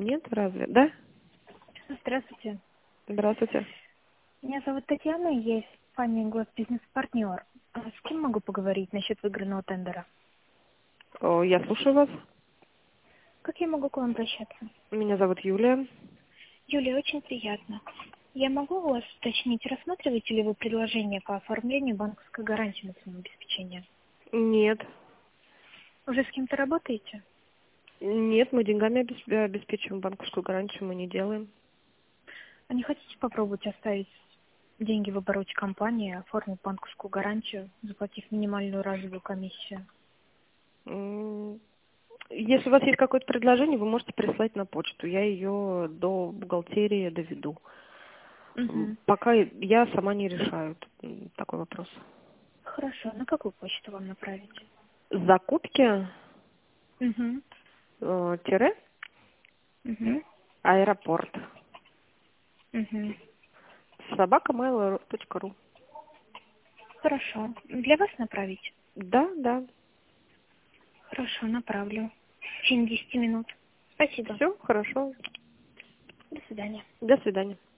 Нет, разве? Да? Здравствуйте. Здравствуйте. Меня зовут Татьяна, я из компании «Госбизнес-партнер». А с кем могу поговорить насчет выигранного тендера? Я слушаю вас. Как я могу к вам обращаться? Меня зовут Юлия. Юлия, очень приятно. Я могу у вас уточнить, рассматриваете ли вы предложение по оформлению банковской гарантии на самообеспечение? Нет. Уже с кем-то работаете? Нет, мы деньгами обеспечиваем, банковскую гарантию мы не делаем. А не хотите попробовать оставить деньги в обороте компании, оформить банковскую гарантию, заплатив минимальную разовую комиссию? Если у вас есть какое-то предложение, вы можете прислать на почту. Я ее до бухгалтерии доведу. Угу. Пока я сама не решаю такой вопрос. Хорошо. На какую почту вам направить? Закупки Угу. тире Угу. аэропорт Угу. @mail.ru. Хорошо. Для вас направить? Да, да. Хорошо, направлю. В течение 10 минут. Спасибо. Все хорошо. До свидания. До свидания.